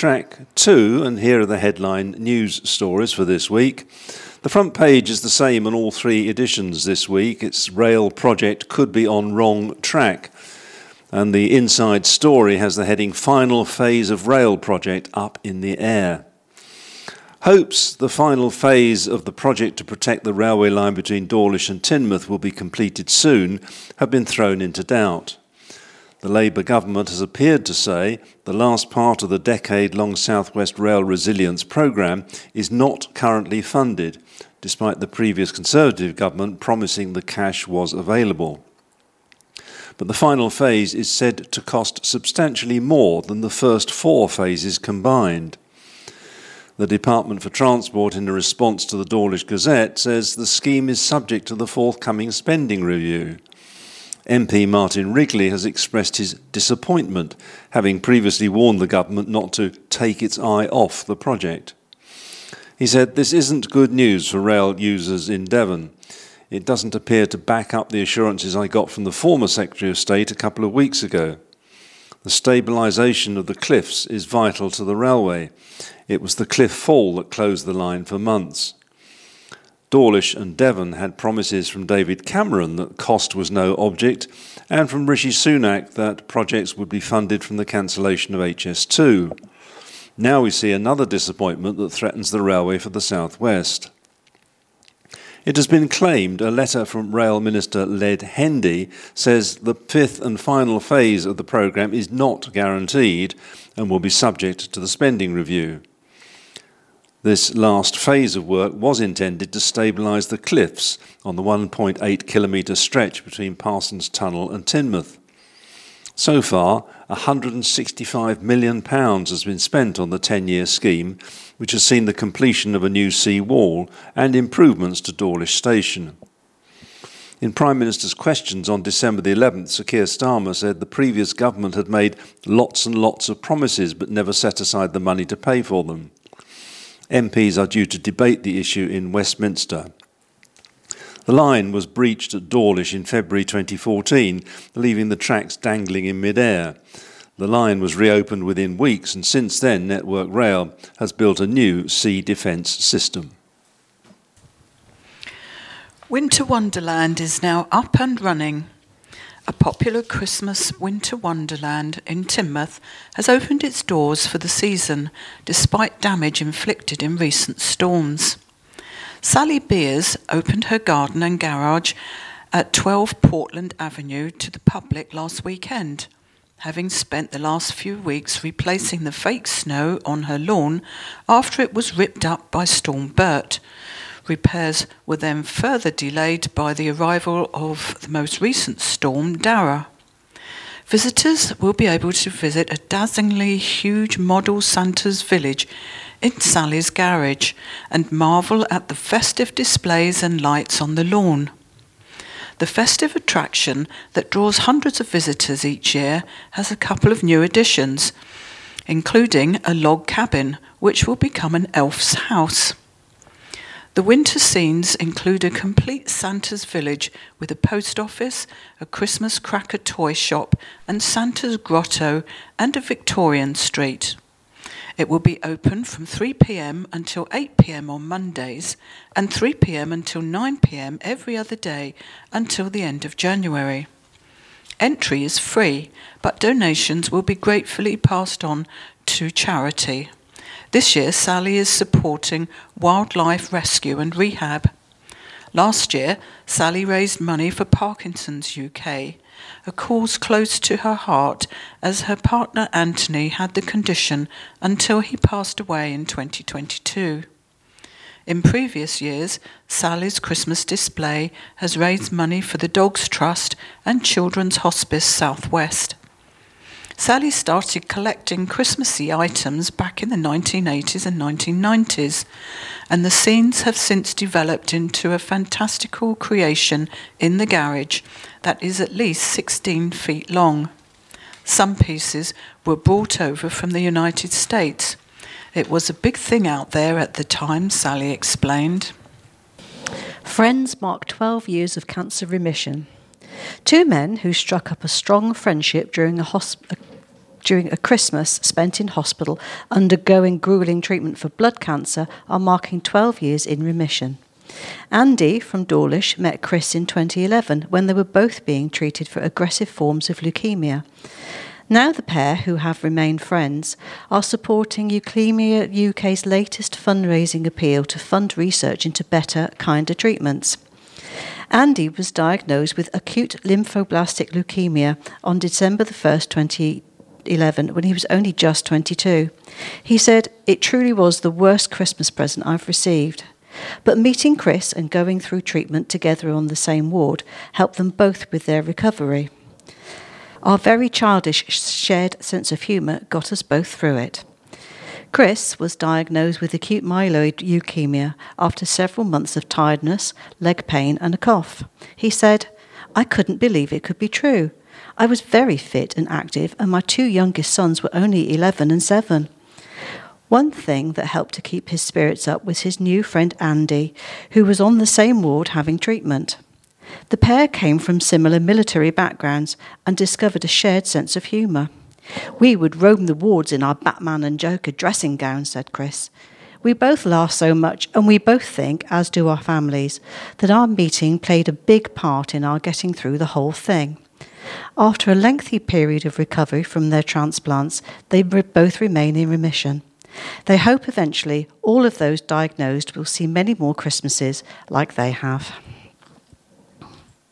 Track 2, and here are the headline news stories for this week. The front page is the same on all three editions this week. Its rail project could be on wrong track. And the inside story has the heading Final Phase of Rail Project Up in the Air. Hopes the final phase of the project to protect the railway line between Dawlish and Teignmouth will be completed soon have been thrown into doubt. The Labour government has appeared to say the last part of the decade-long South West Rail Resilience Programme is not currently funded, despite the previous Conservative government promising the cash was available. But the final phase is said to cost substantially more than the first four phases combined. The Department for Transport, in a response to the Dawlish Gazette, says the scheme is subject to the forthcoming spending review. MP Martin Wrigley has expressed his disappointment, having previously warned the government not to take its eye off the project. He said, "This isn't good news for rail users in Devon. It doesn't appear to back up the assurances I got from the former Secretary of State a couple of weeks ago. The stabilisation of the cliffs is vital to the railway. It was the cliff fall that closed the line for months." Dawlish and Devon had promises from David Cameron that cost was no object, and from Rishi Sunak that projects would be funded from the cancellation of HS2. Now we see another disappointment that threatens the railway for the South West. It has been claimed a letter from Rail Minister Led Hendy says the fifth and final phase of the programme is not guaranteed and will be subject to the spending review. This last phase of work was intended to stabilise the cliffs on the 1.8 kilometre stretch between Parsons Tunnel and Teignmouth. So far, £165 million has been spent on the 10-year scheme, which has seen the completion of a new sea wall and improvements to Dawlish Station. In Prime Minister's questions on December the 11th, Sir Keir Starmer said the previous government had made lots and lots of promises but never set aside the money to pay for them. MPs are due to debate the issue in Westminster. The line was breached at Dawlish in February 2014, leaving the tracks dangling in mid-air. The line was reopened within weeks, and since then Network Rail has built a new sea defence system. Winter Wonderland is now up and running. A popular Christmas winter wonderland in Teignmouth has opened its doors for the season, despite damage inflicted in recent storms. Sally Beers opened her garden and garage at 12 Portland Avenue to the public last weekend, having spent the last few weeks replacing the fake snow on her lawn after it was ripped up by Storm Bert. Repairs were then further delayed by the arrival of the most recent storm, Dara. Visitors will be able to visit a dazzlingly huge model Santa's village in Sally's garage and marvel at the festive displays and lights on the lawn. The festive attraction that draws hundreds of visitors each year has a couple of new additions, including a log cabin, which will become an elf's house. The winter scenes include a complete Santa's village with a post office, a Christmas cracker toy shop, and Santa's grotto and a Victorian street. It will be open from 3 p.m. until 8 p.m. on Mondays and 3 p.m. until 9 p.m. every other day until the end of January. Entry is free, but donations will be gratefully passed on to charity. This year, Sally is supporting wildlife rescue and rehab. Last year, Sally raised money for Parkinson's UK, a cause close to her heart as her partner Anthony had the condition until he passed away in 2022. In previous years, Sally's Christmas display has raised money for the Dogs Trust and Children's Hospice South West. Sally started collecting Christmassy items back in the 1980s and 1990s, and the scenes have since developed into a fantastical creation in the garage that is at least 16 feet long. Some pieces were brought over from the United States. It was a big thing out there at the time, Sally explained. Friends mark 12 years of cancer remission. Two men who struck up a strong friendship during a during a Christmas spent in hospital undergoing gruelling treatment for blood cancer are marking 12 years in remission. Andy from Dawlish met Chris in 2011 when they were both being treated for aggressive forms of leukemia. Now the pair, who have remained friends, are supporting Leukemia UK's latest fundraising appeal to fund research into better, kinder treatments. Andy was diagnosed with acute lymphoblastic leukemia on December the 1st, 2011, when he was only just 22. He said, "It truly was the worst Christmas present I've received." But meeting Chris and going through treatment together on the same ward helped them both with their recovery. Our very childish shared sense of humour got us both through it. Chris was diagnosed with acute myeloid leukemia after several months of tiredness, leg pain and a cough. He said, "I couldn't believe it could be true. I was very fit and active and my two youngest sons were only 11 and 7. One thing that helped to keep his spirits up was his new friend Andy, who was on the same ward having treatment. The pair came from similar military backgrounds and discovered a shared sense of humour. We would roam the wards in our Batman and Joker dressing gowns," said Chris. "We both laugh so much, and we both think, as do our families, that our meeting played a big part in our getting through the whole thing." After a lengthy period of recovery from their transplants, they both remain in remission. They hope eventually all of those diagnosed will see many more Christmases like they have.